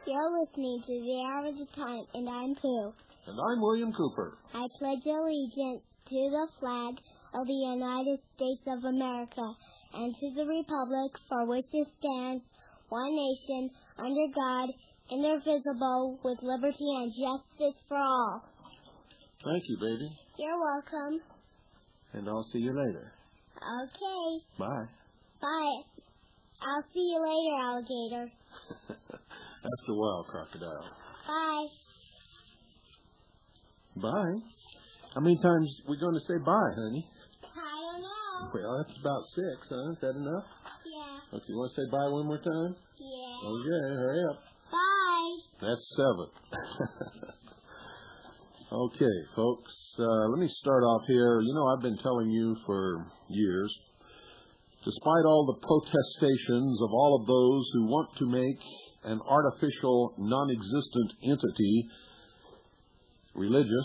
You're listening to The Hour of the Time, and I'm Pooh. And I'm William Cooper. I pledge allegiance to the flag of the United States of America and to the republic for which it stands, one nation, under God, indivisible, with liberty and justice for all. Thank you, baby. You're welcome. And I'll see you later. Okay. Bye. Bye. I'll see you later, alligator. After a while, crocodile. Bye. Bye? How many times are we going to say bye, honey? I don't know. Well, that's about 6, huh? Is that enough? Yeah. Okay, you want to say bye one more time? Yeah. Okay, hurry up. Bye. That's 7. Okay, folks, let me start off here. You know, I've been telling you for years, despite all the protestations of all of those who want to make an artificial, non-existent entity religious,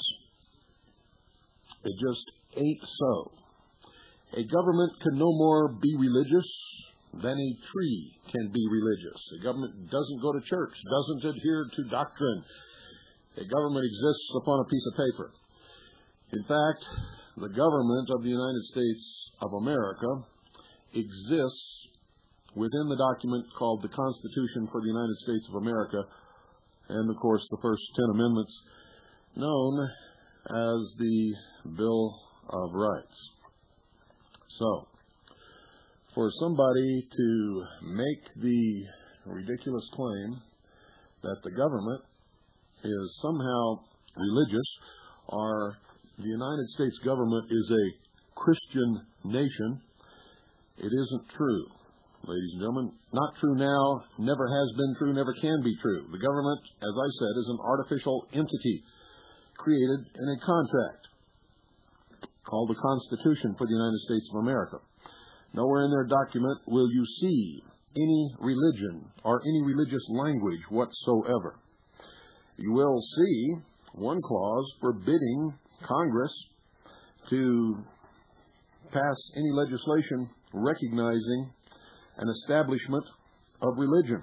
it just ain't so. A government can no more be religious than a tree can be religious. A government doesn't go to church, doesn't adhere to doctrine. A government exists upon a piece of paper. In fact, the government of the United States of America exists within the document called the Constitution for the United States of America, and of course the first 10 amendments, known as the Bill of Rights. So, for somebody to make the ridiculous claim that the government is somehow religious, or the United States government is a Christian nation, it isn't true, ladies and gentlemen. Not true now, never has been true, never can be true. The government, as I said, is an artificial entity created in a contract called the Constitution for the United States of America. Nowhere in their document will you see any religion or any religious language whatsoever. You will see one clause forbidding Congress to pass any legislation recognizing an establishment of religion.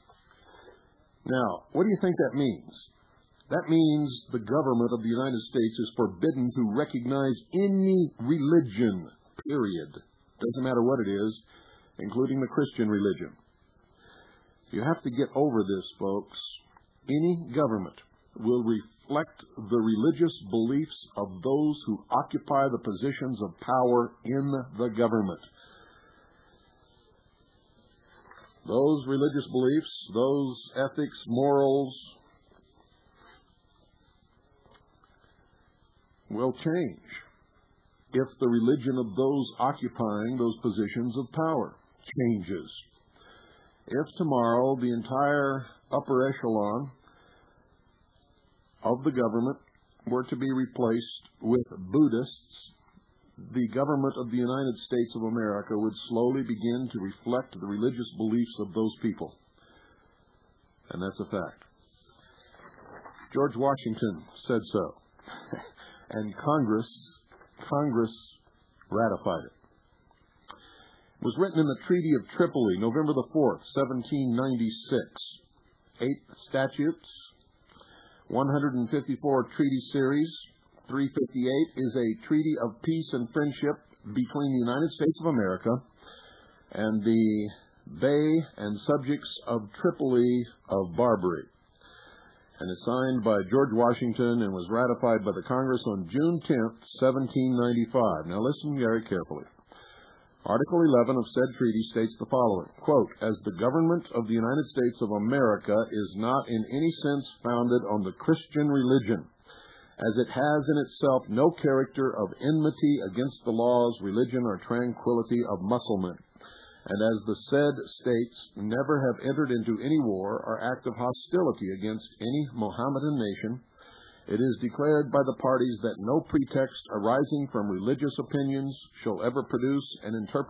Now, what do you think that means? That means the government of the United States is forbidden to recognize any religion, period. Doesn't matter what it is, including the Christian religion. You have to get over this, folks. Any government will reflect the religious beliefs of those who occupy the positions of power in the government. Those religious beliefs, those ethics, morals, will change if the religion of those occupying those positions of power changes. If tomorrow the entire upper echelon of the government were to be replaced with Buddhists, the government of the United States of America would slowly begin to reflect the religious beliefs of those people. And that's a fact. George Washington said so. And Congress ratified it. It was written in the Treaty of Tripoli, November the 4th, 1796. 8 statutes, 154 treaty series. 358 is a treaty of peace and friendship between the United States of America and the Bey and subjects of Tripoli of Barbary. And is signed by George Washington and was ratified by the Congress on June 10th, 1795. Now listen very carefully. Article 11 of said treaty states the following, quote, "As the government of the United States of America is not in any sense founded on the Christian religion, as it has in itself no character of enmity against the laws, religion, or tranquility of Mussulmen, and as the said states never have entered into any war or act of hostility against any Mohammedan nation, it is declared by the parties that no pretext arising from religious opinions shall ever produce an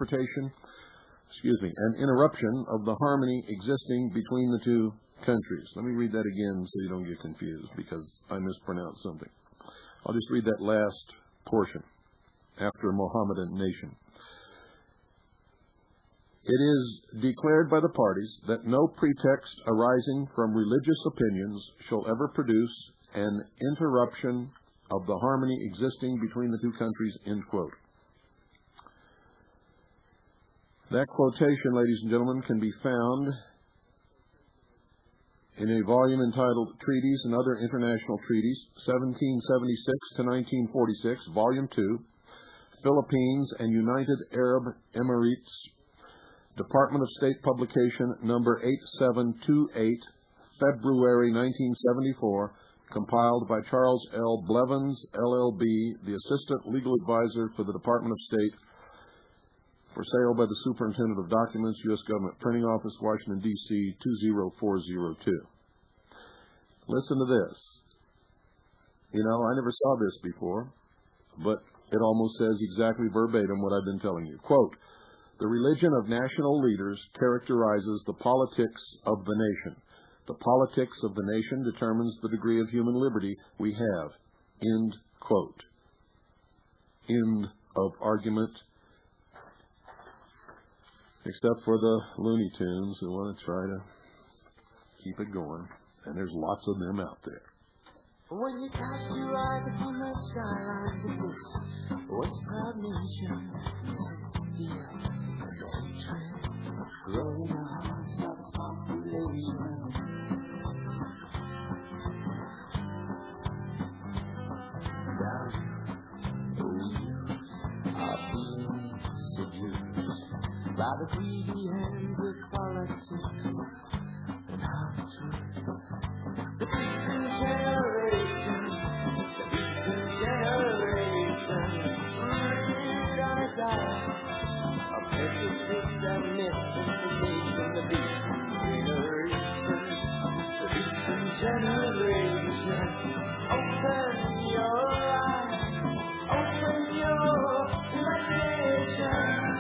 interruption of the harmony existing between the two countries." Let me read that again so you don't get confused because I mispronounced something. I'll just read that last portion after Mohammedan nation. It is declared by the parties that no pretext arising from religious opinions shall ever produce an interruption of the harmony existing between the two countries, end quote. That quotation, ladies and gentlemen, can be found in a volume entitled Treaties and Other International Treaties, 1776 to 1946, Volume 2, Philippines and United Arab Emirates, Department of State Publication number 8728, February 1974, compiled by Charles L. Blevins, LLB, the Assistant Legal Advisor for the Department of State, for sale by the Superintendent of Documents, U.S. Government Printing Office, Washington, D.C., 20402. Listen to this. You know, I never saw this before, but it almost says exactly verbatim what I've been telling you. Quote, "The religion of national leaders characterizes the politics of the nation. The politics of the nation determines the degree of human liberty we have." End quote. End of argument. Except for the Looney Tunes who want to try to keep it going. And there's lots of them out there. When you cast your eyes upon the skylines of this once proud nation, fear and hatred grow in the hearts of its population. Now we are being seduced by the greedy hands of politics and half-truths. The beaten generation, rooted on a diet of prejudice and misinformation. The beaten generation, open your eyes, open your imagination.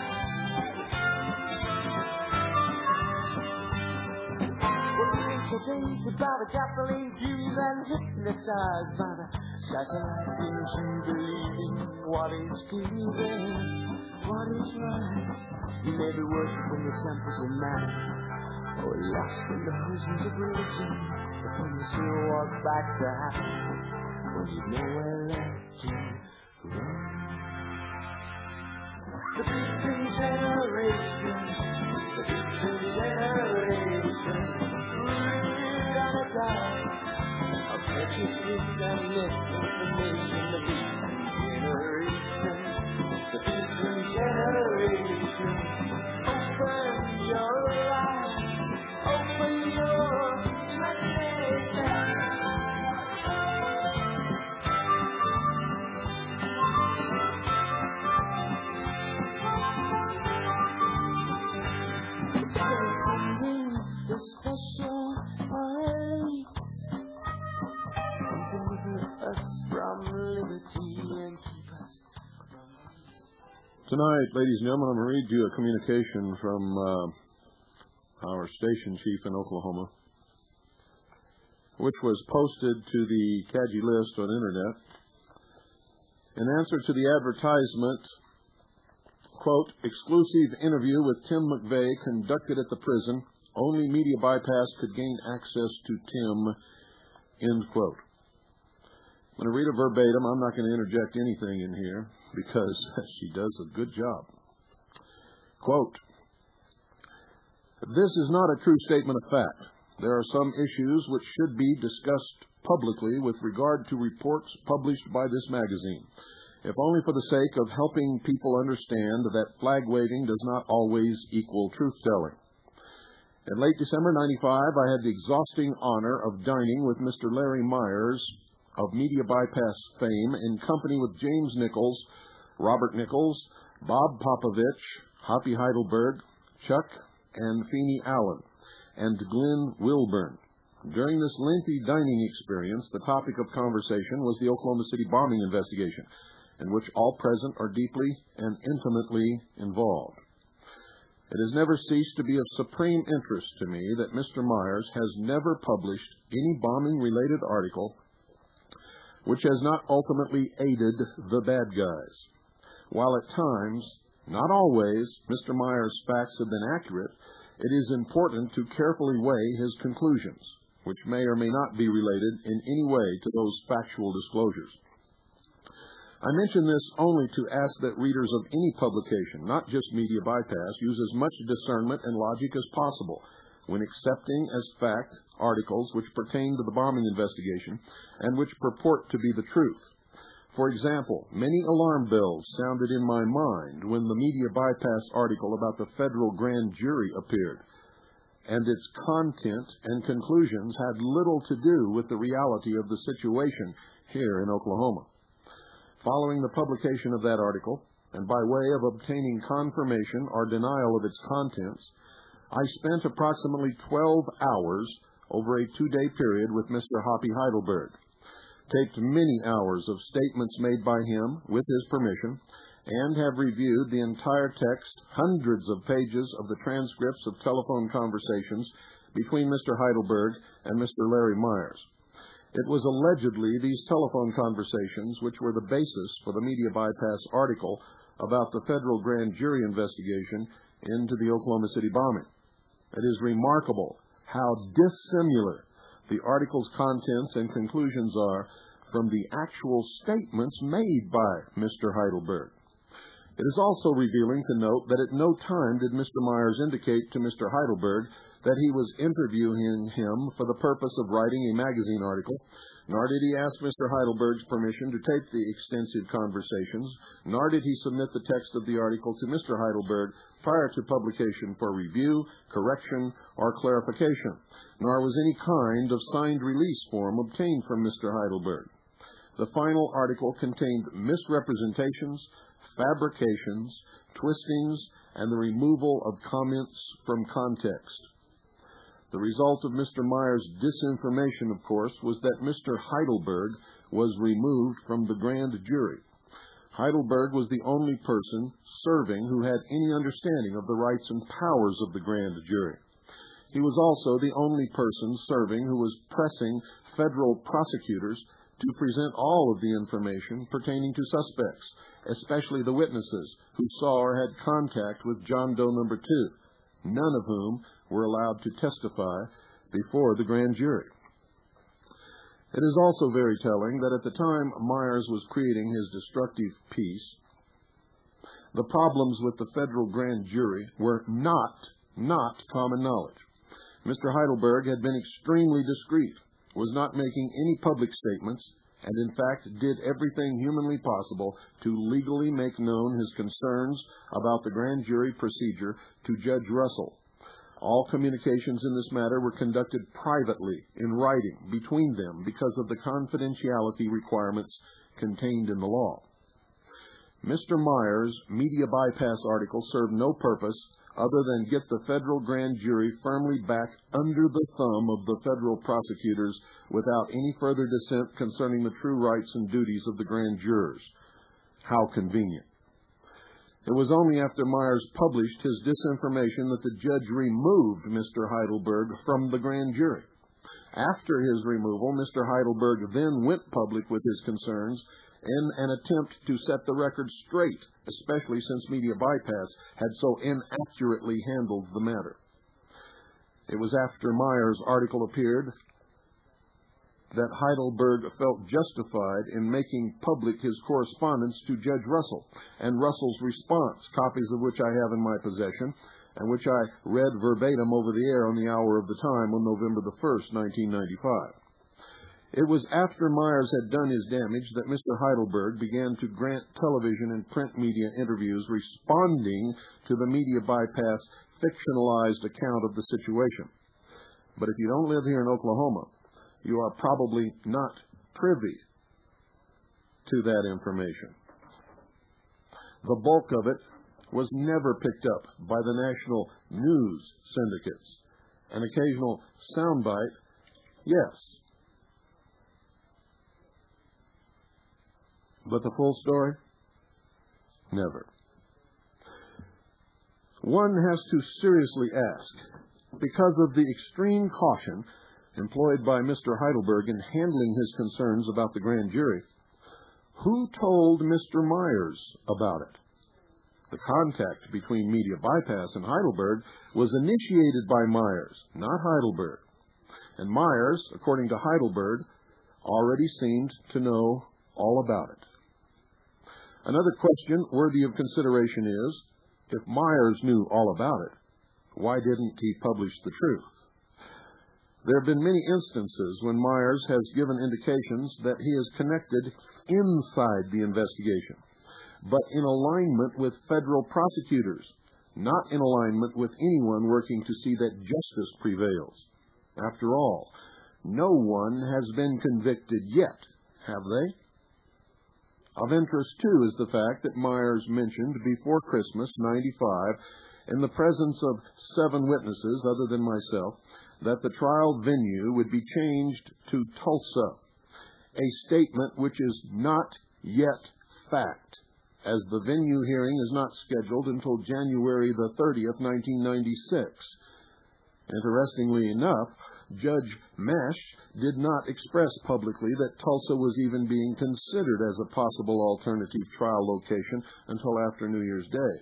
Sedated by the gasoline fumes and hypnotized by the satellite beams, you believing what is given, what is right. You may be worshipping the temples of man, or lost in the prisons of religion, but when you still walk back the house, when you've nowhere left to run. The beaten generation, the beaten generation, of prejudice and misinformation. The beaten generation, the beaten generation. Open your eyes, open your imagination. There's something special for elite. Deliver us from liberty and keep us from peace. Tonight, ladies and gentlemen, I'm going to read you a communication from our station chief in Oklahoma, which was posted to the CAGI list on internet. In answer to the advertisement, quote, "Exclusive interview with Tim McVeigh conducted at the prison. Only media bypass could gain access to Tim," end quote. I'm going to read it verbatim. I'm not going to interject anything in here because she does a good job. Quote, "This is not a true statement of fact. There are some issues which should be discussed publicly with regard to reports published by this magazine, if only for the sake of helping people understand that flag waving does not always equal truth-telling. In late December '95, I had the exhausting honor of dining with Mr. Larry Myers of Media Bypass fame in company with James Nichols, Robert Nichols, Bob Popovich, Hoppy Heidelberg, Chuck and Feeney Allen, and Glenn Wilburn. During this lengthy dining experience, the topic of conversation was the Oklahoma City bombing investigation, in which all present are deeply and intimately involved. It has never ceased to be of supreme interest to me that Mr. Myers has never published any bombing-related article which has not ultimately aided the bad guys, while at times Not always Mr. Myers' facts have been accurate. It is important to carefully weigh his conclusions, which may or may not be related in any way to those factual disclosures. I mention this only to ask that readers of any publication, not just Media Bypass, use as much discernment and logic as possible when accepting as fact articles which pertain to the bombing investigation and which purport to be the truth. For example, many alarm bells sounded in my mind when the Media Bypass article about the federal grand jury appeared, and its content and conclusions had little to do with the reality of the situation here in Oklahoma. Following the publication of that article, and by way of obtaining confirmation or denial of its contents, I spent approximately 12 hours over a 2-day period with Mr. Hoppy Heidelberg, taped many hours of statements made by him with his permission, and have reviewed the entire text, hundreds of pages of the transcripts of telephone conversations between Mr. Heidelberg and Mr. Larry Myers. It was allegedly these telephone conversations which were the basis for the Media Bypass article about the federal grand jury investigation into the Oklahoma City bombing. It is remarkable how dissimilar the article's contents and conclusions are from the actual statements made by Mr. Heidelberg. It is also revealing to note that at no time did Mr. Myers indicate to Mr. Heidelberg that he was interviewing him for the purpose of writing a magazine article, nor did he ask Mr. Heidelberg's permission to tape the extensive conversations, nor did he submit the text of the article to Mr. Heidelberg prior to publication for review, correction, or clarification, nor was any kind of signed release form obtained from Mr. Heidelberg. The final article contained misrepresentations, fabrications, twistings, and the removal of comments from context. The result of Mr. Myers' disinformation, of course, was that Mr. Heidelberg was removed from the grand jury. Heidelberg was the only person serving who had any understanding of the rights and powers of the grand jury. He was also the only person serving who was pressing federal prosecutors to present all of the information pertaining to suspects, especially the witnesses who saw or had contact with John Doe number 2, none of whom were allowed to testify before the grand jury. It is also very telling that at the time Myers was creating his destructive piece, the problems with the federal grand jury were not common knowledge. Mr. Heidelberg had been extremely discreet, was not making any public statements, and in fact did everything humanly possible to legally make known his concerns about the grand jury procedure to Judge Russell. All communications in this matter were conducted privately, in writing, between them, because of the confidentiality requirements contained in the law. Mr. Myers' Media Bypass article served no purpose other than get the federal grand jury firmly back under the thumb of the federal prosecutors without any further dissent concerning the true rights and duties of the grand jurors. How convenient. It was only after Myers published his disinformation that the judge removed Mr. Heidelberg from the grand jury. After his removal, Mr. Heidelberg then went public with his concerns in an attempt to set the record straight, especially since Media Bypass had so inaccurately handled the matter. It was after Myers' article appeared that Heidelberg felt justified in making public his correspondence to Judge Russell, and Russell's response, copies of which I have in my possession, and which I read verbatim over the air on the hour of the time on November the 1st, 1995. It was after Myers had done his damage that Mr. Heidelberg began to grant television and print media interviews responding to the Media Bypass fictionalized account of the situation. But if you don't live here in Oklahoma, you are probably not privy to that information. The bulk of it was never picked up by the national news syndicates. An occasional soundbite, yes. But the full story? Never. One has to seriously ask, because of the extreme caution employed by Mr. Heidelberg in handling his concerns about the grand jury, who told Mr. Myers about it? The contact between Media Bypass and Heidelberg was initiated by Myers, not Heidelberg. And Myers, according to Heidelberg, already seemed to know all about it. Another question worthy of consideration is, if Myers knew all about it, why didn't he publish the truth? There have been many instances when Myers has given indications that he is connected inside the investigation, but in alignment with federal prosecutors, not in alignment with anyone working to see that justice prevails. After all, no one has been convicted yet, have they? Of interest, too, is the fact that Myers mentioned before Christmas '95, in the presence of 7 witnesses other than myself, that the trial venue would be changed to Tulsa, a statement which is not yet fact, as the venue hearing is not scheduled until January the 30th, 1996. Interestingly enough, Judge Mesh did not express publicly that Tulsa was even being considered as a possible alternative trial location until after New Year's Day.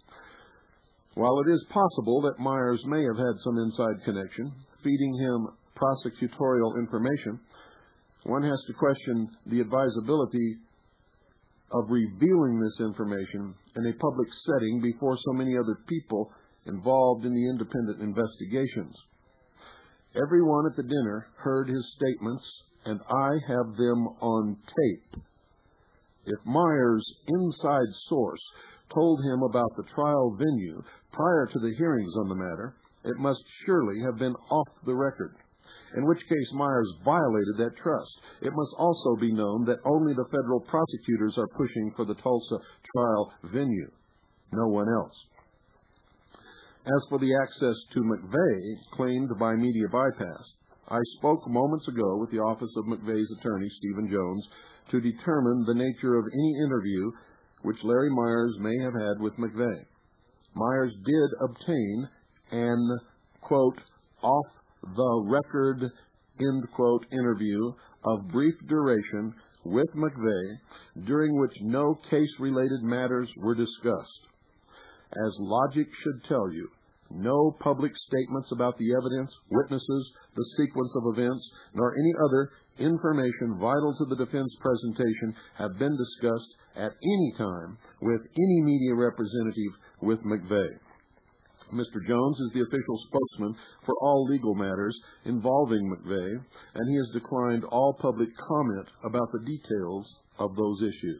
While it is possible that Myers may have had some inside connection, feeding him prosecutorial information, one has to question the advisability of revealing this information in a public setting before so many other people involved in the independent investigations. Everyone at the dinner heard his statements, and I have them on tape. If Myers' inside source told him about the trial venue prior to the hearings on the matter, it must surely have been off the record, in which case Myers violated that trust. It must also be known that only the federal prosecutors are pushing for the Tulsa trial venue, no one else. As for the access to McVeigh claimed by Media Bypass, I spoke moments ago with the office of McVeigh's attorney, Stephen Jones, to determine the nature of any interview which Larry Myers may have had with McVeigh. Myers did obtain an, quote, off-the-record, end quote, interview of brief duration with McVeigh, during which no case-related matters were discussed. As logic should tell you, no public statements about the evidence, witnesses, the sequence of events, nor any other information vital to the defense presentation have been discussed at any time with any media representative with McVeigh. Mr. Jones is the official spokesman for all legal matters involving McVeigh, and he has declined all public comment about the details of those issues.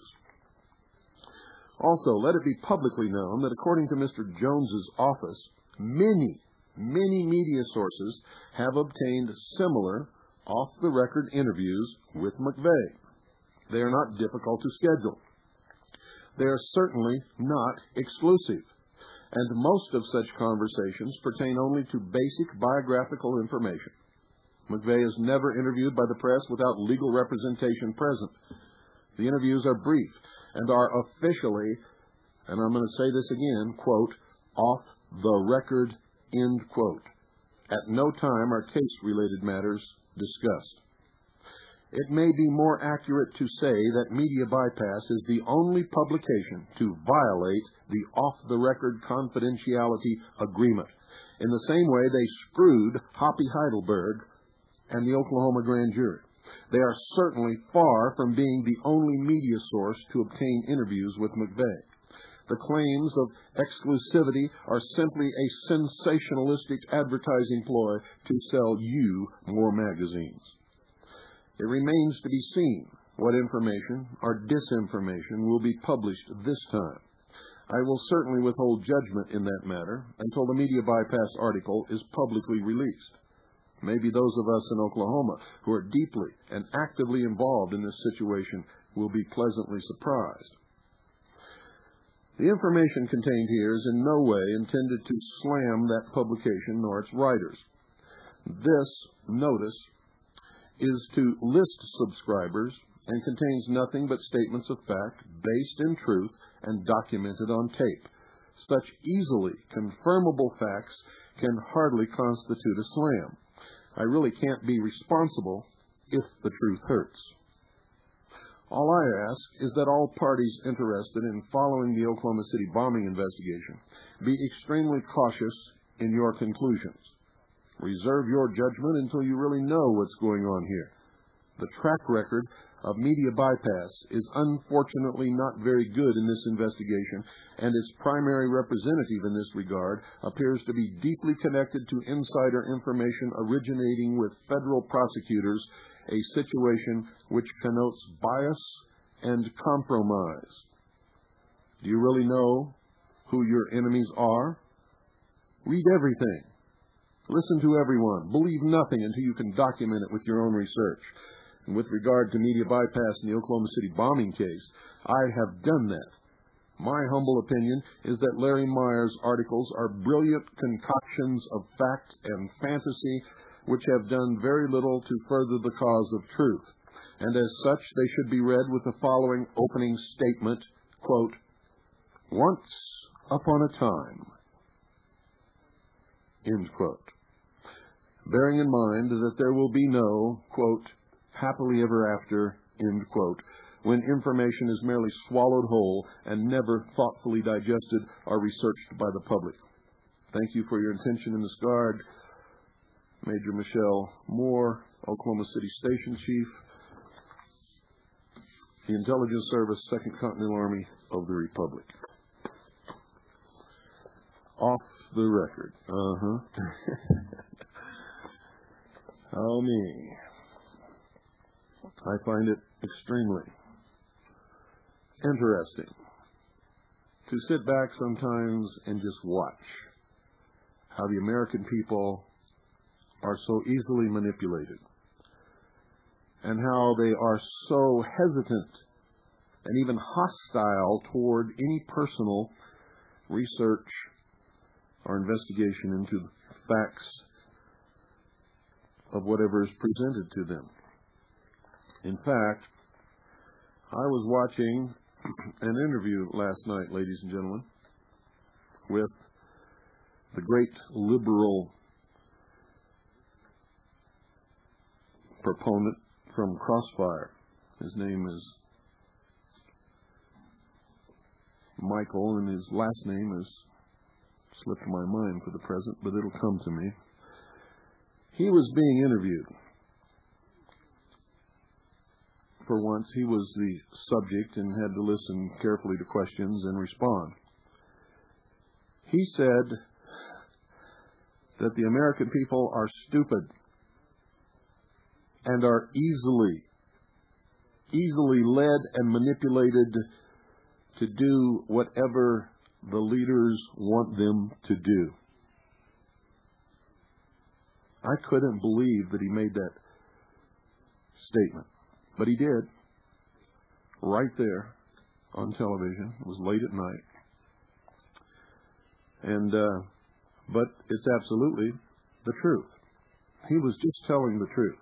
Also, let it be publicly known that according to Mr. Jones's office, many media sources have obtained similar off-the-record interviews with McVeigh. They are not difficult to schedule. They are certainly not exclusive, and most of such conversations pertain only to basic biographical information. McVeigh is never interviewed by the press without legal representation present. The interviews are brief and are officially, and I'm going to say this again, quote, off the record, end quote. At no time are case-related matters discussed. It may be more accurate to say that Media Bypass is the only publication to violate the off-the-record confidentiality agreement, in the same way they screwed Hoppy Heidelberg and the Oklahoma grand jury. They are certainly far from being the only media source to obtain interviews with McVeigh. The claims of exclusivity are simply a sensationalistic advertising ploy to sell you more magazines. It remains to be seen what information or disinformation will be published this time. I will certainly withhold judgment in that matter until the Media Bypass article is publicly released. Maybe those of us in Oklahoma who are deeply and actively involved in this situation will be pleasantly surprised. The information contained here is in no way intended to slam that publication nor its writers. This notice is to list subscribers and contains nothing but statements of fact based in truth and documented on tape. Such easily confirmable facts can hardly constitute a slam. I really can't be responsible if the truth hurts. All I ask is that all parties interested in following the Oklahoma City bombing investigation be extremely cautious in your conclusions. Reserve your judgment until you really know what's going on here. The track record of media bypass is unfortunately not very good in this investigation, and its primary representative in this regard appears to be deeply connected to insider information originating with federal prosecutors, a situation which connotes bias and compromise. Do you really know who your enemies are? Read everything. Listen to everyone. Believe nothing until you can document it with your own research. And with regard to media bypass in the Oklahoma City bombing case, I have done that. My humble opinion is that Larry Myers' articles are brilliant concoctions of fact and fantasy which have done very little to further the cause of truth. And as such, they should be read with the following opening statement, quote, "Once upon a time," end quote. Bearing in mind that there will be no, quote, "happily ever after," end quote, when information is merely swallowed whole and never thoughtfully digested or researched by the public. Thank you for your attention in this regard. Major Michelle Moore, Oklahoma City Station Chief, the Intelligence Service, 2nd Continental Army of the Republic. Off the record. Oh, me. I find it extremely interesting to sit back sometimes and just watch how the American people are so easily manipulated and how they are so hesitant and even hostile toward any personal research or investigation into the facts of whatever is presented to them. In fact, I was watching an interview last night, ladies and gentlemen, with the great liberal proponent from Crossfire. His name is Michael, and his last name has slipped my mind for the present, but it'll come to me. He was being interviewed. For once, he was the subject and had to listen carefully to questions and respond. He said that the American people are stupid and are easily led and manipulated to do whatever the leaders want them to do. I couldn't believe that he made that statement. But he did, right there on television. It was late at night. But it's absolutely the truth. He was just telling the truth.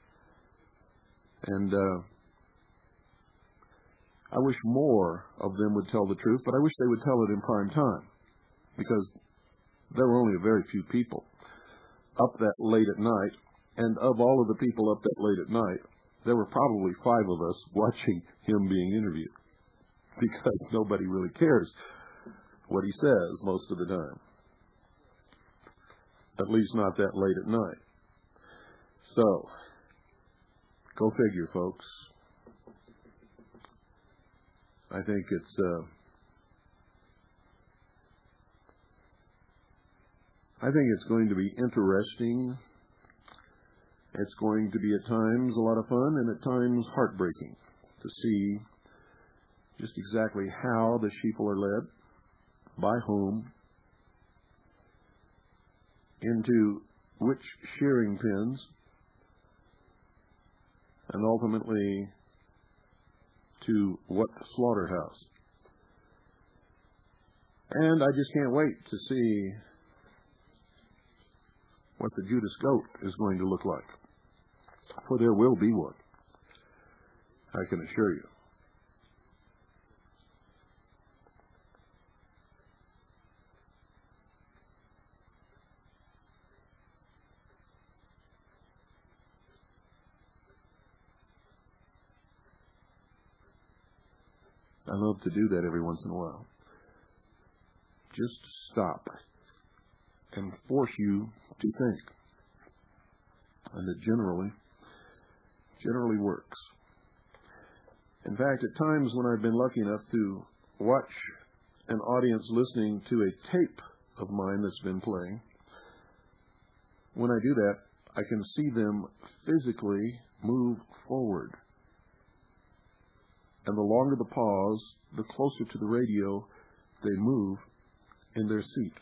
And I wish more of them would tell the truth, but I wish they would tell it in prime time, because there were only a very few people up that late at night, and of all of the people up that late at night, there were probably 5 of us watching him being interviewed, because nobody really cares what he says most of the time. At least not that late at night. So, go figure, folks. I think it's going to be interesting. It's going to be at times a lot of fun and at times heartbreaking to see just exactly how the sheeple are led, by whom, into which shearing pens, and ultimately to what slaughterhouse. And I just can't wait to see what the Judas goat is going to look like. For there will be one, I can assure you. I love to do that every once in a while. Just stop and force you to think. And it generally works. In fact, at times when I've been lucky enough to watch an audience listening to a tape of mine that's been playing, when I do that, I can see them physically move forward. And the longer the pause, the closer to the radio they move in their seat.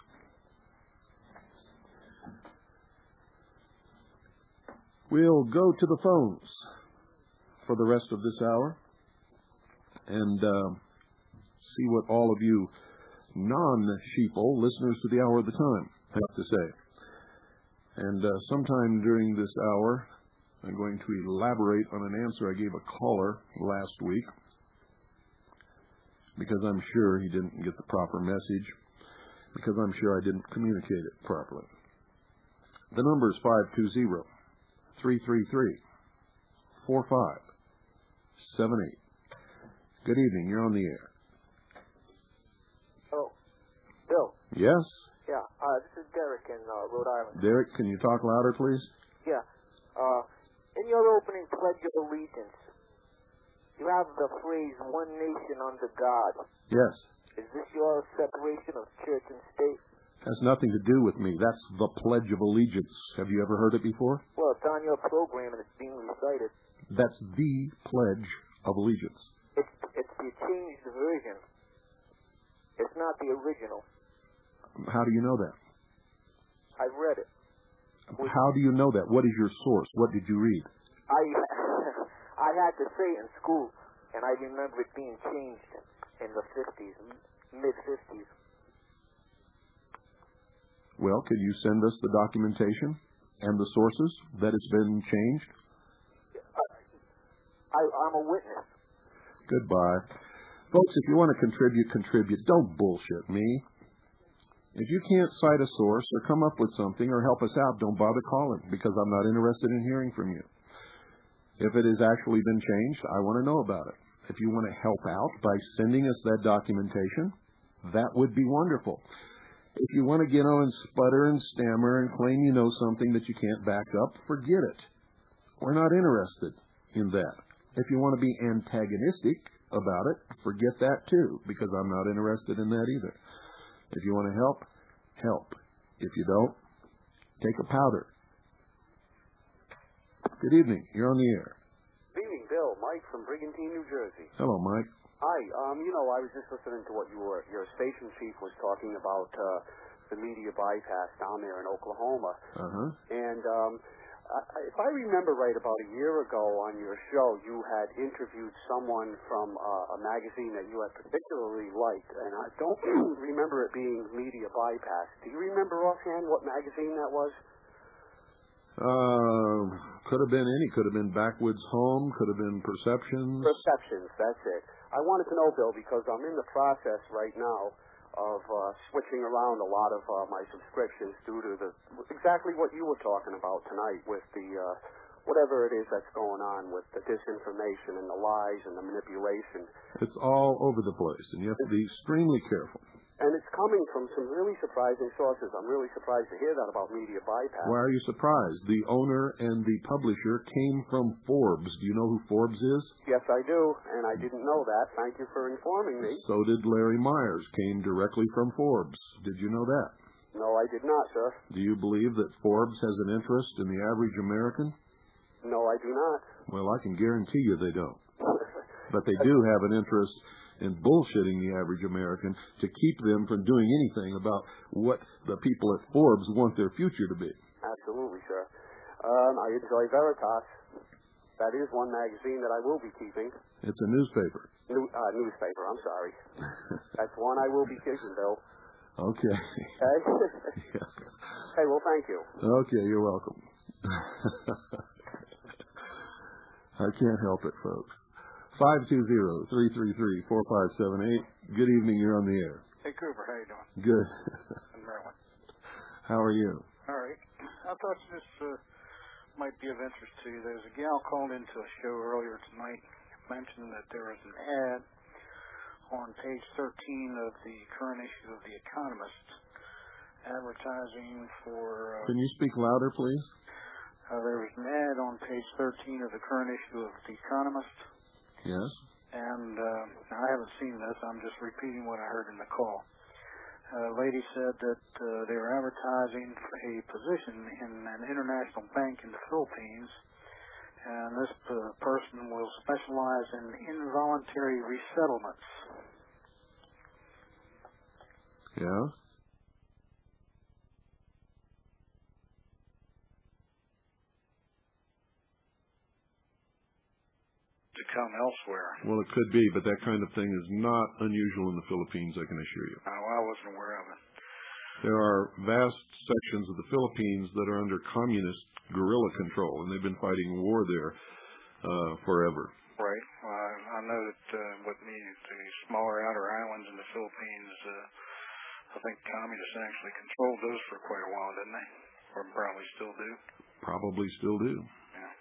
We'll go to the phones for the rest of this hour and see what all of you non-sheeple listeners to the Hour of the Time have to say. And sometime during this hour, I'm going to elaborate on an answer I gave a caller last week, because I'm sure he didn't get the proper message, because I'm sure I didn't communicate it properly. The number is 520-333-4578. Good evening. You're on the air. Oh, Bill. Yes? Yeah, this is Derek in Rhode Island. Derek, can you talk louder, please? Yeah. In your opening Pledge of Allegiance, you have the phrase, one nation under God. Yes. Is this your separation of church and state? Has nothing to do with me. That's the Pledge of Allegiance. Have you ever heard it before? Well, it's on your program and it's being recited. That's the Pledge of Allegiance. It's the changed version. It's not the original. How do you know that? I've read it. How do you know that? What is your source? What did you read? I had to say it in school, and I remember it being changed in the 50s, mid-50s. Well, could you send us the documentation and the sources that it's been changed? I'm a witness. Goodbye. Folks, if you want to contribute. Don't bullshit me. If you can't cite a source or come up with something or help us out, don't bother calling, because I'm not interested in hearing from you. If it has actually been changed, I want to know about it. If you want to help out by sending us that documentation, that would be wonderful. If you want to get on and sputter and stammer and claim you know something that you can't back up, forget it. We're not interested in that. If you want to be antagonistic about it, forget that too, because I'm not interested in that either. If you want to help, help. If you don't, take a powder. Good evening. You're on the air. Good evening, Bill. Mike from Brigantine, New Jersey. Hello, Mike. Hi. I was just listening to what your station chief was talking about, the media bypass down there in Oklahoma. Uh-huh. And if I remember right, about a year ago on your show, you had interviewed someone from a magazine that you had particularly liked, and I don't remember it being Media Bypass. Do you remember offhand what magazine that was? Could have been any. Could have been Backwoods Home. Could have been Perceptions. Perceptions, that's it. I wanted to know, Bill, because I'm in the process right now of switching around a lot of my subscriptions due to exactly what you were talking about tonight with the whatever it is that's going on with the disinformation and the lies and the manipulation. It's all over the place, and you have to be extremely careful. And it's coming from some really surprising sources. I'm really surprised to hear that about Media Bypass. Why are you surprised? The owner and the publisher came from Forbes. Do you know who Forbes is? Yes, I do, and I didn't know that. Thank you for informing me. So did Larry Myers, came directly from Forbes. Did you know that? No, I did not, sir. Do you believe that Forbes has an interest in the average American? No, I do not. Well, I can guarantee you they don't. But they do have an interest in bullshitting the average American to keep them from doing anything about what the people at Forbes want their future to be. Absolutely, sir. I enjoy Veritas. That is one magazine that I will be keeping. It's a newspaper. Newspaper, I'm sorry. That's one I will be keeping, Bill. Okay. Okay? Yeah. Hey, well, thank you. Okay, you're welcome. I can't help it, folks. 520-333-4578. Good evening, you're on the air. Hey, Cooper, how you doing? Good. In Maryland. How are you? All right. I thought this might be of interest to you. There's a gal called into a show earlier tonight, mentioned that there was an ad on page 13 of the current issue of The Economist, advertising for... Can you speak louder, please? There was an ad on page 13 of the current issue of The Economist. Yes. And I haven't seen this. I'm just repeating what I heard in the call. A lady said that they were advertising for a position in an international bank in the Philippines, and this person will specialize in involuntary resettlements. Yeah? To come elsewhere. Well, it could be, but that kind of thing is not unusual in the Philippines, I can assure you. I wasn't aware of it. There are vast sections of the Philippines that are under communist guerrilla control, and they've been fighting war there forever. Right. I know that with the smaller outer islands in the Philippines, I think communists actually controlled those for quite a while, didn't they? Or probably still do. Probably still do. Yeah.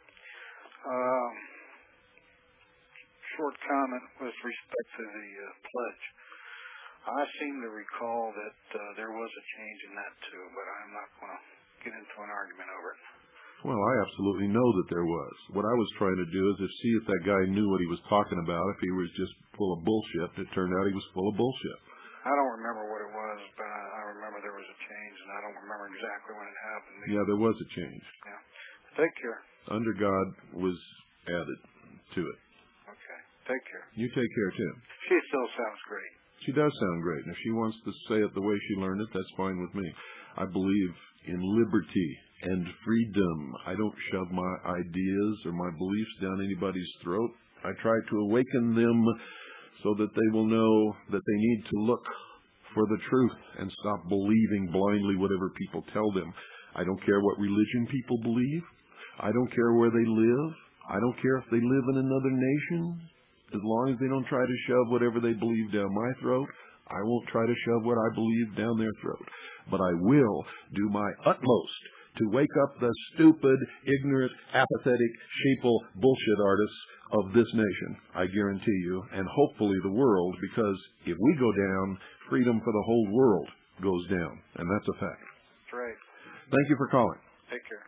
Short comment with respect to the pledge. I seem to recall that there was a change in that too, but I'm not going to get into an argument over it. Well, I absolutely know that there was. What I was trying to do is see if that guy knew what he was talking about. If he was just full of bullshit, it turned out he was full of bullshit. I don't remember what it was, but I remember there was a change, and I don't remember exactly when it happened. Yeah, there was a change. Yeah. Take care. Under God was added to it. Okay. Take care. You take care, too. She still sounds great. She does sound great, and if she wants to say it the way she learned it, that's fine with me. I believe in liberty and freedom. I don't shove my ideas or my beliefs down anybody's throat. I try to awaken them so that they will know that they need to look for the truth and stop believing blindly whatever people tell them. I don't care what religion people believe. I don't care where they live. I don't care if they live in another nation. As long as they don't try to shove whatever they believe down my throat, I won't try to shove what I believe down their throat. But I will do my utmost to wake up the stupid, ignorant, apathetic, sheeple bullshit artists of this nation, I guarantee you, and hopefully the world, because if we go down, freedom for the whole world goes down, and that's a fact. That's right. Thank you for calling. Take care.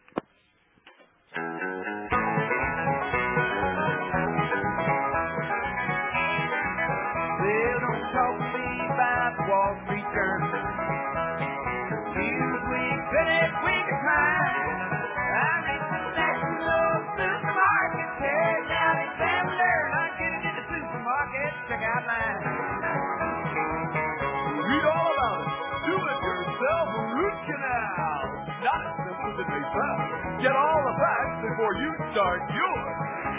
Well, don't talk to me about Wall Street Journal. Newsweek, Finish Week of Crime. I'm in the National Supermarket. Tear down Examiner. I get it in the supermarket. Check out mine. Read all about it. Do it yourself root canal. Not as simple as it may sound. Get all the facts before you start yours.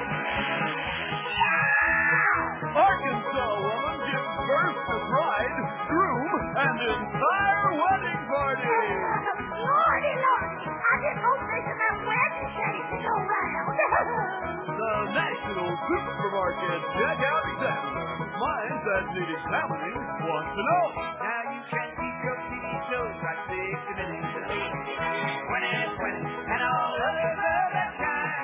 Arkansas woman gives birth to bride, groom, and entire wedding party. Lordy, Lordy, I just hope there's enough wedding cake to go round. The National Supermarket Checkout Examiner. Minds that need examining want to know. Now you can keep your TV shows like 60 Minutes, 20, and all others of that kind.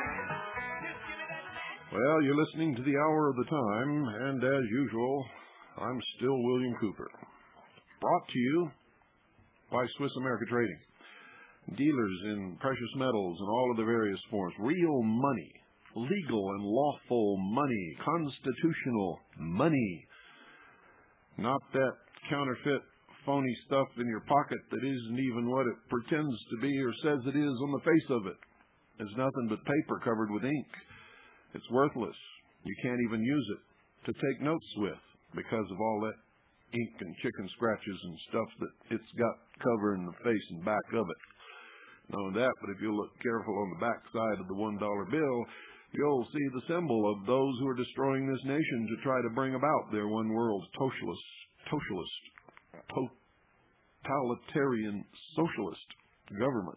Well, you're listening to the Hour of the Time, and as usual, I'm still William Cooper. Brought to you by Swiss America Trading. Dealers in precious metals and all of the various forms. Real money. Legal and lawful money. Constitutional money. Not that counterfeit, phony stuff in your pocket that isn't even what it pretends to be or says it is on the face of it. It's nothing but paper covered with ink. It's worthless. You can't even use it to take notes with because of all that ink and chicken scratches and stuff that it's got covering the face and back of it. Not only that, but if you look careful on the back side of the $1 bill, you'll see the symbol of those who are destroying this nation to try to bring about their one world totalitarian socialist government.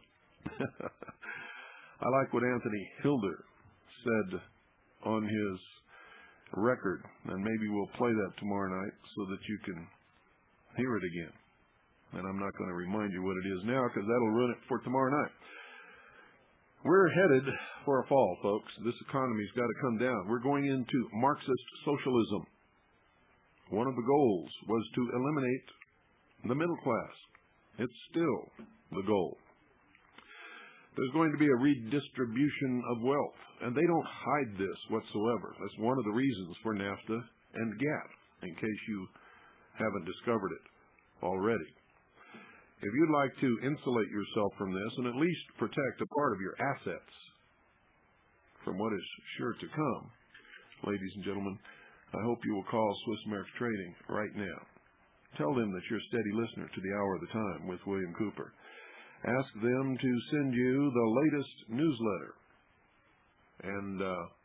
I like what Anthony Hilder said on his record, and maybe we'll play that tomorrow night so that you can hear it again. And I'm not going to remind you what it is now because that'll ruin it for tomorrow night. We're headed for a fall, folks. This economy's got to come down. We're going into Marxist socialism. one of the goals was to eliminate the middle class. It's still the goal. There's going to be a redistribution of wealth, and they don't hide this whatsoever. That's one of the reasons for NAFTA and GATT, in case you haven't discovered it already. If you'd like to insulate yourself from this and at least protect a part of your assets from what is sure to come, ladies and gentlemen, I hope you will call Swiss America Trading right now. Tell them that you're a steady listener to the Hour of the Time with William Cooper. Ask them to send you the latest newsletter. And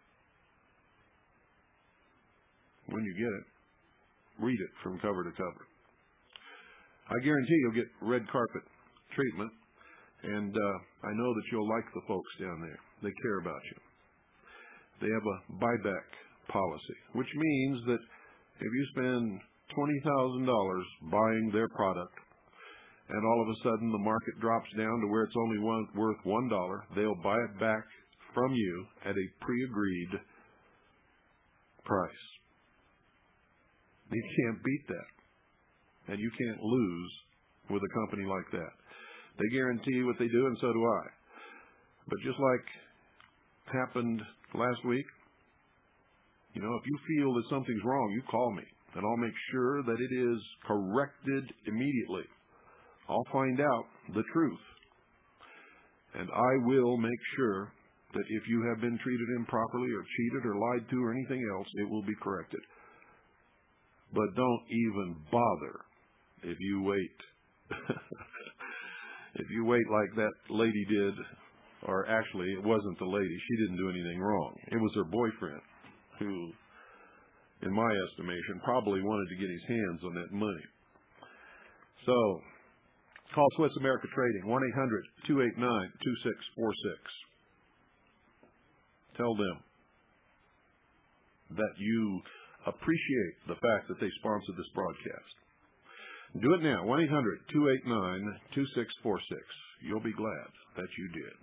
when you get it, read it from cover to cover. I guarantee you'll get red carpet treatment, and I know that you'll like the folks down there. They care about you. They have a buyback policy, which means that if you spend $20,000 buying their product, and all of a sudden the market drops down to where it's only worth $1, they'll buy it back from you at a pre-agreed price. You can't beat that. And you can't lose with a company like that. They guarantee what they do, and so do I. But just like happened last week, if you feel that something's wrong, you call me, and I'll make sure that it is corrected immediately. I'll find out the truth, and I will make sure that if you have been treated improperly or cheated or lied to or anything else, it will be corrected. But don't even bother if you wait. If you wait like that lady did, or actually it wasn't the lady, she didn't do anything wrong. It was her boyfriend who, in my estimation, probably wanted to get his hands on that money. So, call Swiss America Trading, 1-800-289-2646. Tell them that you appreciate the fact that they sponsored this broadcast. Do it now, 1-800-289-2646. You'll be glad that you did.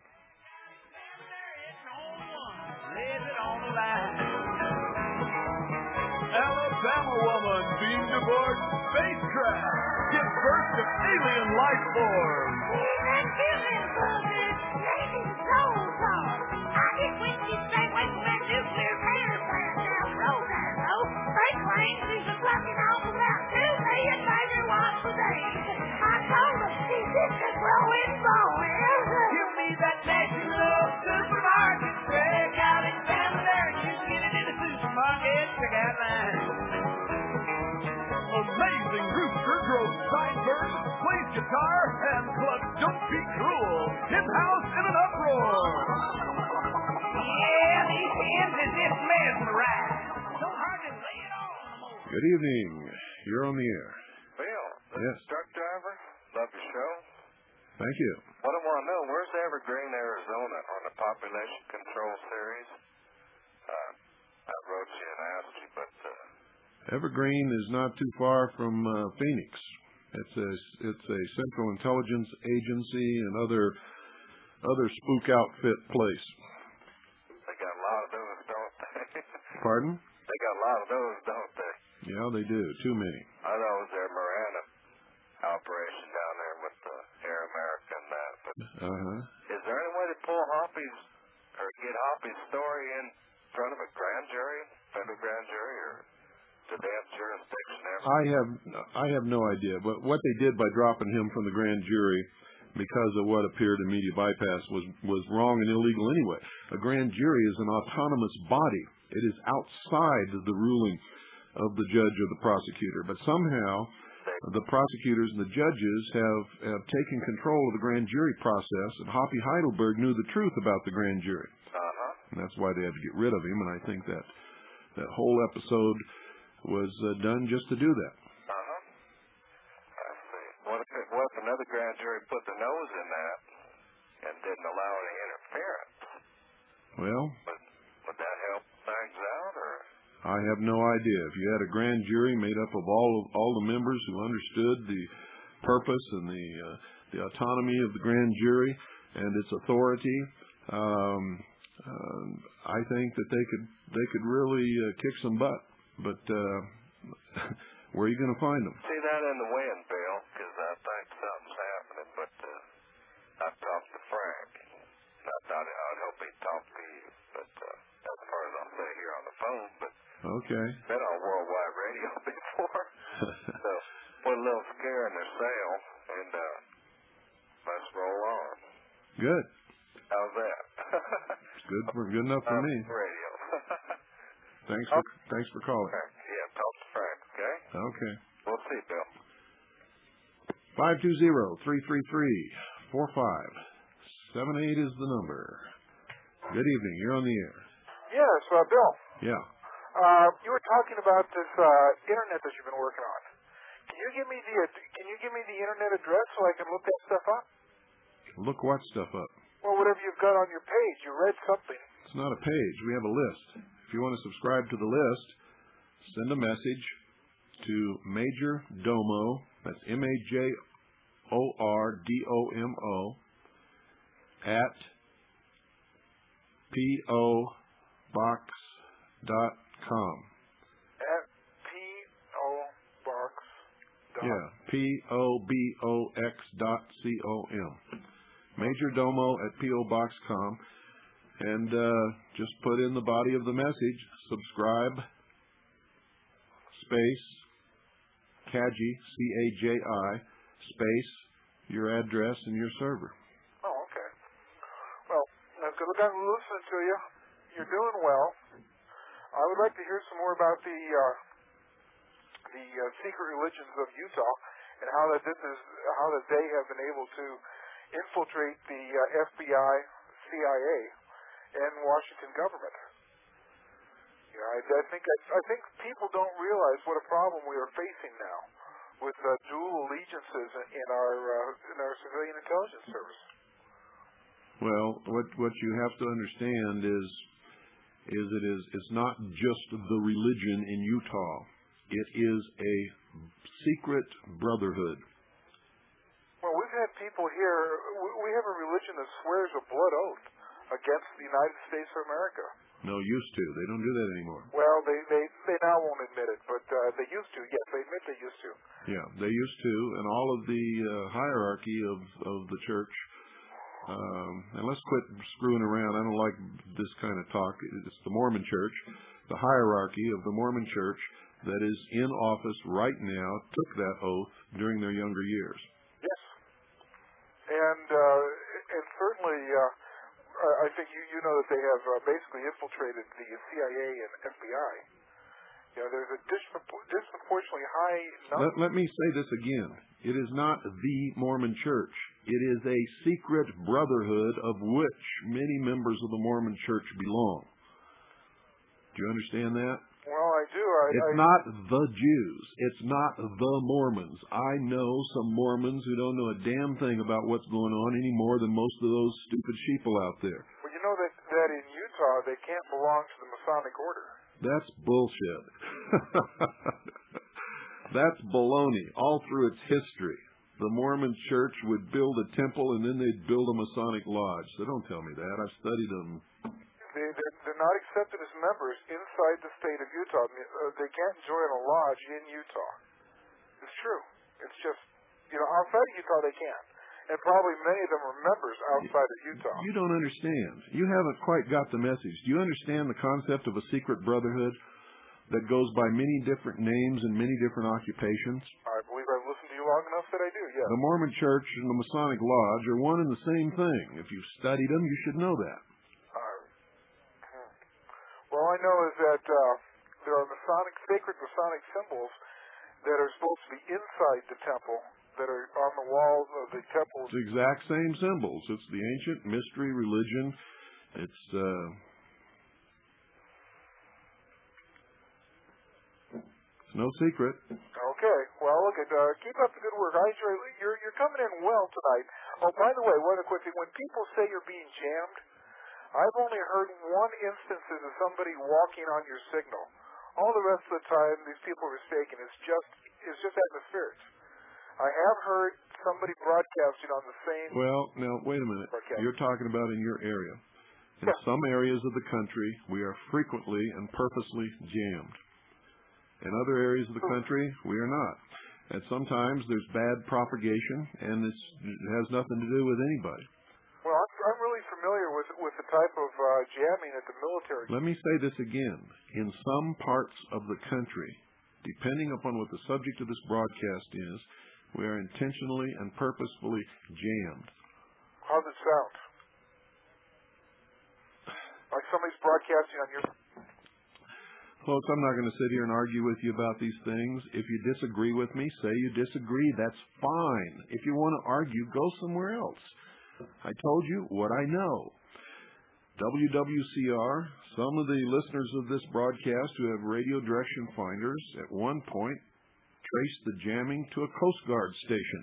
Alabama woman beamed aboard spacecraft. Gives birth to alien life form. Give me that national supermarket trick. Alexander, there you get it in the supermarket. Check out mine. Amazing rooster grows sideburns, plays guitar, and plus don't be cruel. His house in an uproar. Yeah, these hens is just mesmerized. So hard to lay it on. Good evening. You're on the air. Bill, this Yes. is Truck Driver. Love your show. Thank you. What I want to know, where's Evergreen, Arizona on the population control series? I wrote you and asked you, but... Evergreen is not too far from Phoenix. It's a Central Intelligence Agency and other spook outfit place. They got a lot of those, don't they? Pardon? They got a lot of those, don't they? Yeah, they do. Too many. I know it was their Marana operation down there with Air America and that. But is there any way to pull Hoppy's or get Hoppy's story in front of a grand jury, federal grand jury, or do they have jurisdiction there? I have no idea. But what they did by dropping him from the grand jury because of what appeared immediate bypass was wrong and illegal anyway. A grand jury is an autonomous body. It is outside of the ruling of the judge or the prosecutor. But somehow the prosecutors and the judges have taken control of the grand jury process, and Hoppy Heidelberg knew the truth about the grand jury. And that's why they had to get rid of him, and I think that whole episode was done just to do that. I see. What if another grand jury put the nose in that and didn't allow any interference? Well, would that help things out, or? I have no idea. If you had a grand jury made up of all the members who understood the purpose and the autonomy of the grand jury and its authority, I think that they could really kick some butt. But Where are you going to find them? See that in the wind, Bill, because I think something's happening. But I talked to Frank. I thought I'd hope he'd talk to you. But as far as I'll say here on the phone, but okay. Been on worldwide radio before. So put a little scare in their sail and let's roll on. Good. How's that? Good enough for me. Radio. Thanks for calling. Yeah, talk to Frank, okay? Okay. We'll see, Bill. 520-333-4578 is the number. Good evening. You're on the air. Yes, Bill. Yeah. You were talking about this internet that you've been working on. Can you give me the internet address so I can look that stuff up? Look what stuff up? Well, whatever you've got on your page. You read something. It's not a page. We have a list. If you want to subscribe to the list, send a message to Major Domo. That's MAJORDOMO at POBox.com. At POBox.com. Yeah, POBOX.com. Major Domo at POBox.com. And just put in the body of the message, subscribe, space, CAJI, C-A-J-I, space, your address and your server. Oh, okay. Well, that's good. Look, I'm listening to you. You're doing well. I would like to hear some more about the secret religions of Utah and how that they have been able to infiltrate the FBI, CIA, and Washington government. You know, I think people don't realize what a problem we are facing now with dual allegiances in our civilian intelligence service. Well, what you have to understand is it's not just the religion in Utah. It is a secret brotherhood. Well, we've had people here. We have a religion that swears a blood oath against the United States of America. No, used to. They don't do that anymore. Well, they now won't admit it, but they used to. Yes, they admit they used to. Yeah, they used to, and all of the hierarchy of the church. And let's quit screwing around. I don't like this kind of talk. It's the Mormon Church. The hierarchy of the Mormon Church that is in office right now took that oath during their younger years. Yes, and certainly. I think you know that they have basically infiltrated the CIA and FBI. You know, there's a disproportionately high number. Let me say this again. It is not the Mormon Church. It is a secret brotherhood of which many members of the Mormon Church belong. Do you understand that? Well, I do. It's not the Jews. It's not the Mormons. I know some Mormons who don't know a damn thing about what's going on any more than most of those stupid sheeple out there. Well, you know that in Utah they can't belong to the Masonic order. That's bullshit. That's baloney all through its history. The Mormon Church would build a temple and then they'd build a Masonic lodge. So don't tell me that. I've studied them. They're not accepted as members inside the state of Utah. They can't join a lodge in Utah. It's true. It's just, outside of Utah they can. And probably many of them are members outside of Utah. You don't understand. You haven't quite got the message. Do you understand the concept of a secret brotherhood that goes by many different names and many different occupations? I believe I've listened to you long enough that I do, yes. The Mormon Church and the Masonic Lodge are one and the same thing. If you've studied them, you should know that. Well, I know is that there are sacred Masonic symbols that are supposed to be inside the temple, that are on the walls of the temples. It's the exact same symbols. It's the ancient mystery religion. It's no secret. Okay. Well, look, keep up the good work. I enjoy you're coming in well tonight. Oh, by the way, one other quick thing. When people say you're being jammed, I've only heard one instance of somebody walking on your signal. All the rest of the time, these people are mistaken. It's just atmospherics. I have heard somebody broadcasting on the same. Well, now wait a minute. You're talking about in your area. In some areas of the country, we are frequently and purposely jammed. In other areas of the country, we are not. And sometimes there's bad propagation, and it has nothing to do with anybody. Well, I'm really familiar with the type of jamming at the military. Let me say this again. In some parts of the country, depending upon what the subject of this broadcast is, we are intentionally and purposefully jammed. How's it sound? Like somebody's broadcasting on your... Folks, I'm not going to sit here and argue with you about these things. If you disagree with me, say you disagree. That's fine. If you want to argue, go somewhere else. I told you what I know. WWCR, some of the listeners of this broadcast who have radio direction finders at one point traced the jamming to a Coast Guard station.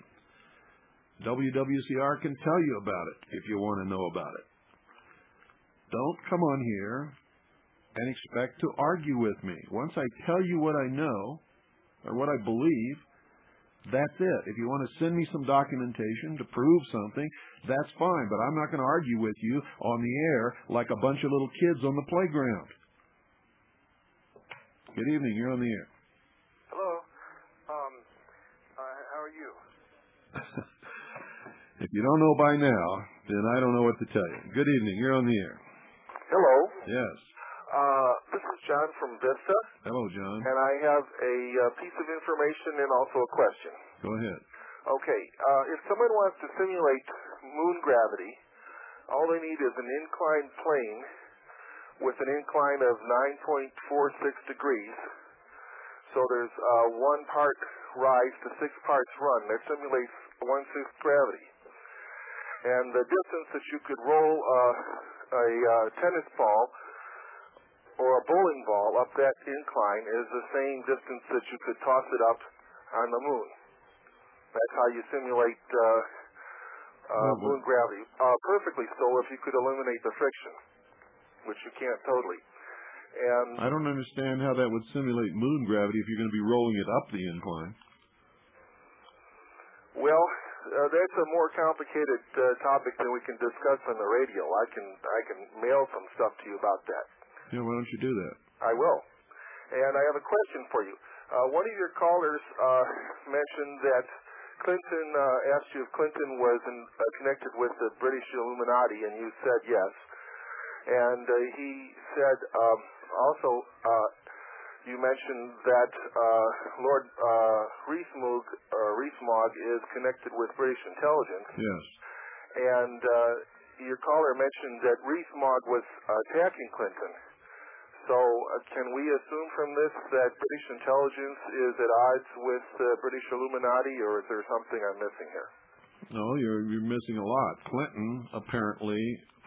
WWCR can tell you about it if you want to know about it. Don't come on here and expect to argue with me. Once I tell you what I know or what I believe, that's it. If you want to send me some documentation to prove something, that's fine, but I'm not going to argue with you on the air like a bunch of little kids on the playground. Good evening. You're on the air. Hello. How are you? If you don't know by now, then I don't know what to tell you. Good evening. You're on the air. Hello. Yes. This is John from Vista. Hello, John. And I have a piece of information and also a question. Go ahead. Okay. If someone wants to simulate moon gravity, all they need is an inclined plane with an incline of 9.46 degrees. So there's 1 part rise to 6 parts run. That simulates 1/6 gravity. And the distance that you could roll a tennis ball or a bowling ball up that incline is the same distance that you could toss it up on the moon. That's how you simulate moon gravity. Perfectly so if you could eliminate the friction, which you can't totally. And I don't understand how that would simulate moon gravity if you're going to be rolling it up the incline. Well, that's a more complicated topic than we can discuss on the radio. I can mail some stuff to you about that. Yeah, why don't you do that? I will. And I have a question for you. One of your callers mentioned that Clinton asked you if Clinton was connected with the British Illuminati, and you said yes. And he said also you mentioned that Lord Rees-Mogg is connected with British intelligence. Yes. And your caller mentioned that Rees-Mogg was attacking Clinton. So can we assume from this that British intelligence is at odds with the British Illuminati, or is there something I'm missing here? No, you're missing a lot. Clinton apparently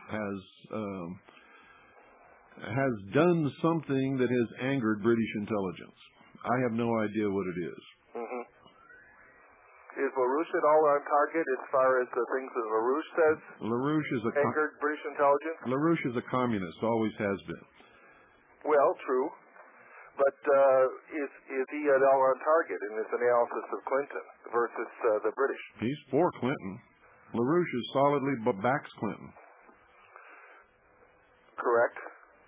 has done something that has angered British intelligence. I have no idea what it is. Mm-hmm. Is LaRouche at all on target as far as the things that LaRouche says? LaRouche is angered British intelligence? LaRouche is a communist, always has been. Well, true. But is he at all on target in this analysis of Clinton versus the British? He's for Clinton. LaRouche is solidly backs Clinton. Correct.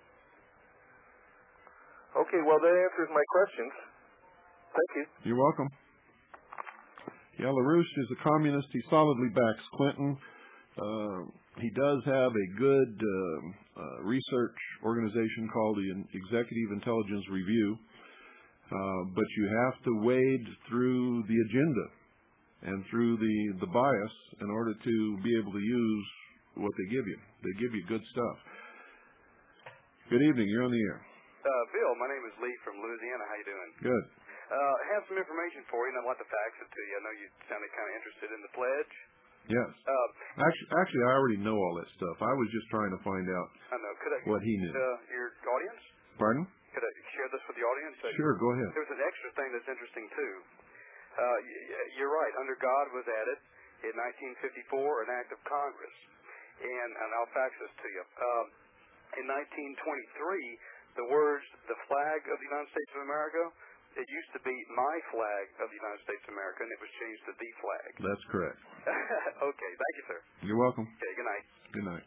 Okay, well, that answers my questions. Thank you. You're welcome. Yeah, LaRouche is a communist. He solidly backs Clinton. He does have a good research organization called the Executive Intelligence Review, but you have to wade through the agenda and through the bias in order to be able to use what they give you. They give you good stuff. Good evening. You're on the air. Bill, my name is Lee from Louisiana. How you doing? Good. I have some information for you, and I'd like to fax it to you. I know you sounded kind of interested in the pledge. Yes. Actually, I already know all that stuff. I was just trying to find out what he knew. Your audience? Pardon? Could I share this with the audience? Sure, go ahead. There's an extra thing that's interesting, too. You're right. Under God was added in 1954 an act of Congress. And I'll fax this to you. In 1923, the words, the flag of the United States of America, it used to be my flag of the United States of America, and it was changed to the flag. That's correct. Okay, thank you, sir. You're welcome. Okay, good night. Good night.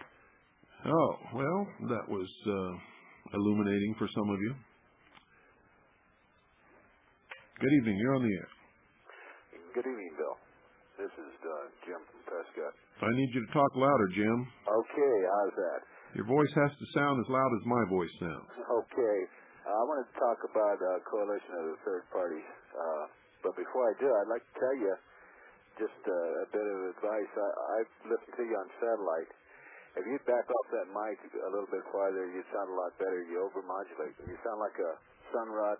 Oh, well, that was illuminating for some of you. Good evening. You're on the air. Good evening, Bill. This is Jim from Prescott. I need you to talk louder, Jim. Okay, how's that? Your voice has to sound as loud as my voice sounds. Okay. I wanted to talk about a coalition of the third parties. But before I do, I'd like to tell you just a bit of advice. I've listened to you on satellite. If you'd back off that mic a little bit farther, you'd sound a lot better. You overmodulate. You sound like a Sunrod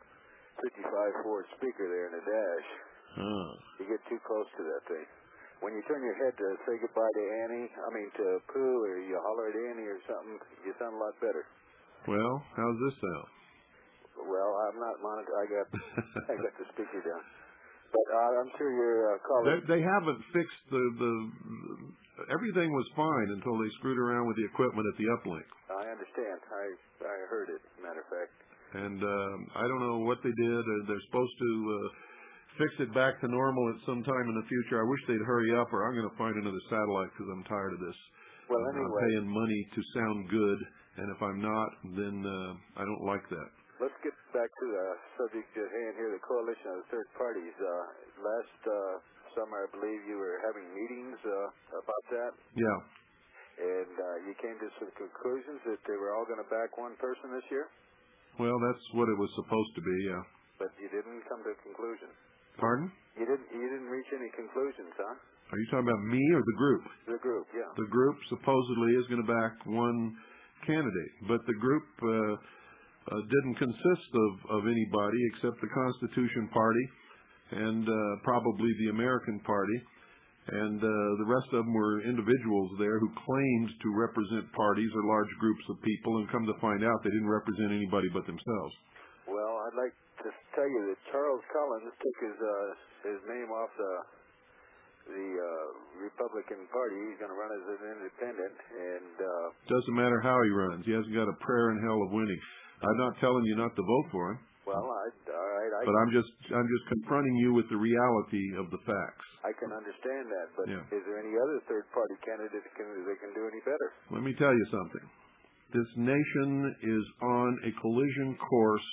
55 Ford speaker there in a dash. You get too close to that thing. When you turn your head to say goodbye to to Pooh, or you holler at Annie or something, you sound a lot better. Well, how's this sound? Well, I'm not I got the speaker down. But I'm sure your caller... They haven't fixed the... Everything was fine until they screwed around with the equipment at the uplink. I understand. I heard it, as a matter of fact. And I don't know what they did. They're supposed to fix it back to normal at some time in the future. I wish they'd hurry up, or I'm going to find another satellite because I'm tired of this. Well, anyway... I'm paying money to sound good, and if I'm not, then I don't like that. Let's get back to the subject at hand here, the coalition of the third parties. Last summer, I believe you were having meetings about that. Yeah. And you came to some conclusions that they were all going to back one person this year? Well, that's what it was supposed to be, yeah. But you didn't come to a conclusion. Pardon? You didn't reach any conclusions, huh? Are you talking about me or the group? The group, yeah. The group supposedly is going to back one candidate, but the group didn't consist of anybody except the Constitution Party and probably the American Party, and the rest of them were individuals there who claimed to represent parties or large groups of people, and come to find out they didn't represent anybody but themselves. Well, I'd like to tell you that Charles Collins took his name off the Republican Party. He's going to run as an independent, and doesn't matter how he runs. He hasn't got a prayer in hell of winning. I'm not telling you not to vote for him. Well, all right. But I'm just confronting you with the reality of the facts. I can understand that, but Is there any other third-party candidate that can do any better? Let me tell you something. This nation is on a collision course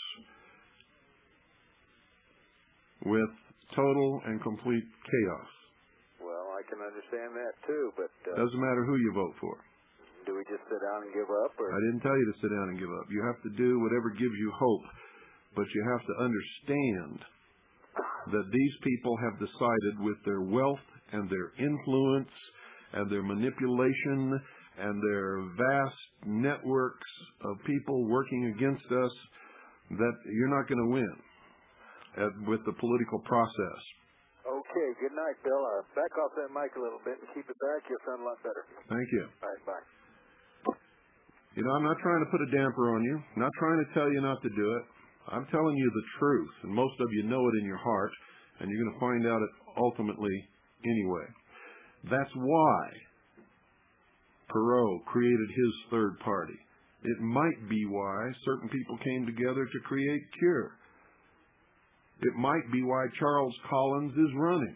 with total and complete chaos. Well, I can understand that too, but doesn't matter who you vote for. Do we just sit down and give up? Or? I didn't tell you to sit down and give up. You have to do whatever gives you hope, but you have to understand that these people have decided with their wealth and their influence and their manipulation and their vast networks of people working against us that you're not going to win with the political process. Okay, good night, Bill. Back off that mic a little bit and keep it back. You'll sound a lot better. Thank you. All right, bye. You know, I'm not trying to put a damper on you. I'm not trying to tell you not to do it. I'm telling you the truth, and most of you know it in your heart, and you're going to find out it ultimately anyway. That's why Perot created his third party. It might be why certain people came together to create CURE. It might be why Charles Collins is running.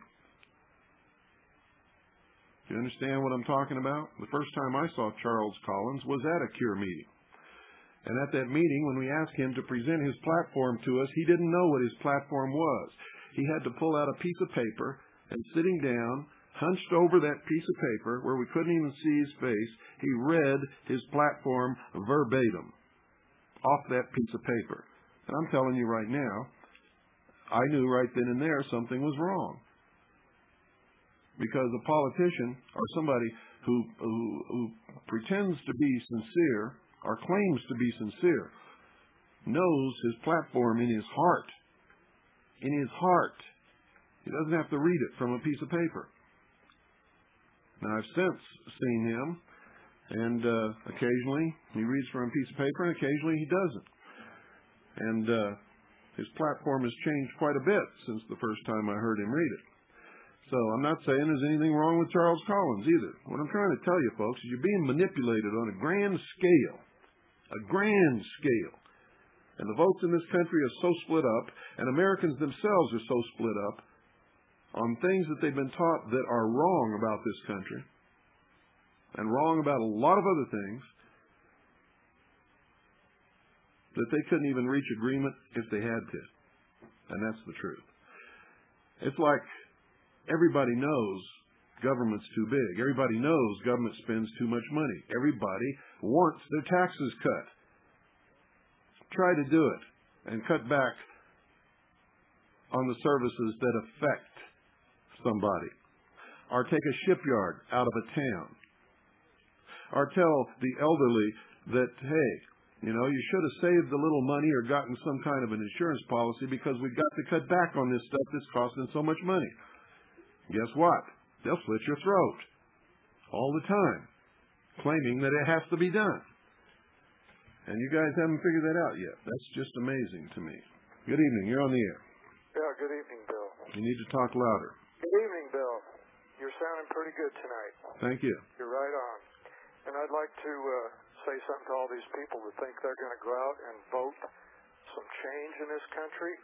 Do you understand what I'm talking about? The first time I saw Charles Collins was at a CURE meeting. And at that meeting, when we asked him to present his platform to us, he didn't know what his platform was. He had to pull out a piece of paper, and sitting down, hunched over that piece of paper where we couldn't even see his face, he read his platform verbatim off that piece of paper. And I'm telling you right now, I knew right then and there something was wrong. Because a politician or somebody who pretends to be sincere or claims to be sincere knows his platform in his heart. In his heart. He doesn't have to read it from a piece of paper. Now, I've since seen him, and occasionally he reads from a piece of paper, and occasionally he doesn't. And his platform has changed quite a bit since the first time I heard him read it. So I'm not saying there's anything wrong with Charles Collins either. What I'm trying to tell you, folks, is you're being manipulated on a grand scale. A grand scale. And the votes in this country are so split up, and Americans themselves are so split up on things that they've been taught that are wrong about this country, and wrong about a lot of other things, that they couldn't even reach agreement if they had to. And that's the truth. It's like everybody knows government's too big. Everybody knows government spends too much money. Everybody wants their taxes cut. Try to do it and cut back on the services that affect somebody. Or take a shipyard out of a town. Or tell the elderly that, hey, you should have saved a little money or gotten some kind of an insurance policy because we've got to cut back on this stuff that's costing so much money. Guess what? They'll slit your throat all the time, claiming that it has to be done. And you guys haven't figured that out yet. That's just amazing to me. Good evening. You're on the air. Yeah, good evening, Bill. You need to talk louder. Good evening, Bill. You're sounding pretty good tonight. Thank you. You're right on. And I'd like to say something to all these people that think they're going to go out and vote some change in this country.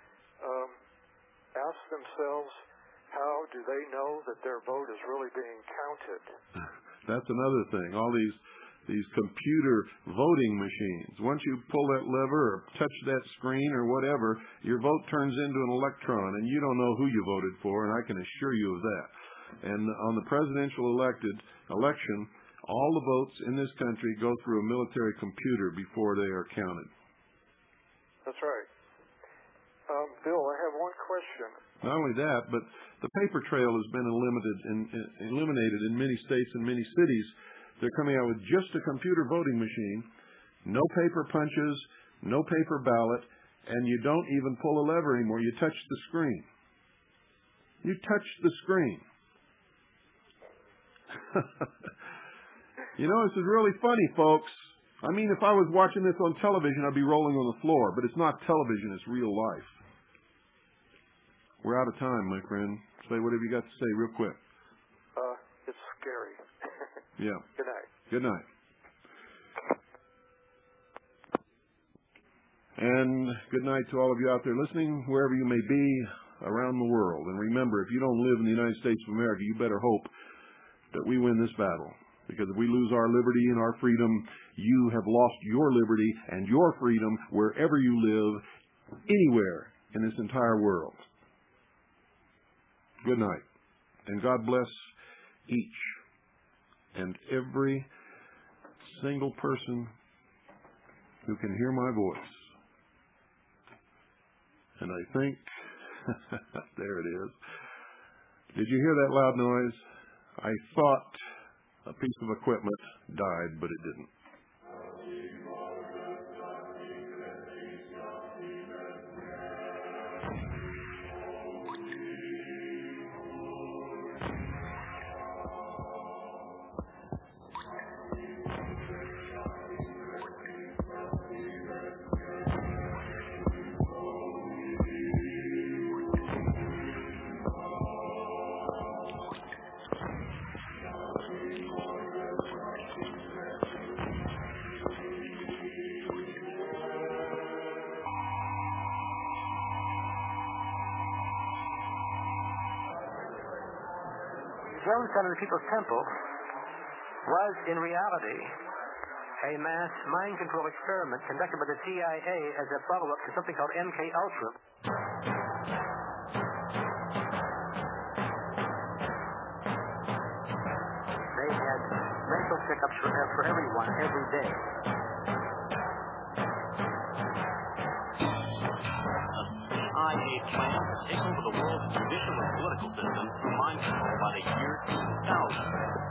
Ask themselves, how do they know that their vote is really being counted? That's another thing. All these computer voting machines. Once you pull that lever or touch that screen or whatever, your vote turns into an electron, and you don't know who you voted for, and I can assure you of that. And on the presidential election, all the votes in this country go through a military computer before they are counted. That's right. Bill, I have one question. Not only that, but the paper trail has been eliminated in many states and many cities. They're coming out with just a computer voting machine, no paper punches, no paper ballot, and you don't even pull a lever anymore. You touch the screen. You touch the screen. This is really funny, folks. I mean, if I was watching this on television, I'd be rolling on the floor. But it's not television, it's real life. We're out of time, my friend. Say whatever you got to say real quick. It's scary. Yeah. Good night. Good night. And good night to all of you out there listening, wherever you may be around the world. And remember, if you don't live in the United States of America, you better hope that we win this battle. Because if we lose our liberty and our freedom, you have lost your liberty and your freedom wherever you live, anywhere in this entire world. Good night. And God bless each and every single person who can hear my voice. And I think, there it is. Did you hear that loud noise? I thought a piece of equipment died, but it didn't. Jonestown of the People's Temple was, in reality, a mass mind control experiment conducted by the CIA as a follow-up to something called MK Ultra. They had mental checkups for everyone every day. A CIA plan to take over the world's judicial and political system through mind control by the year 2000.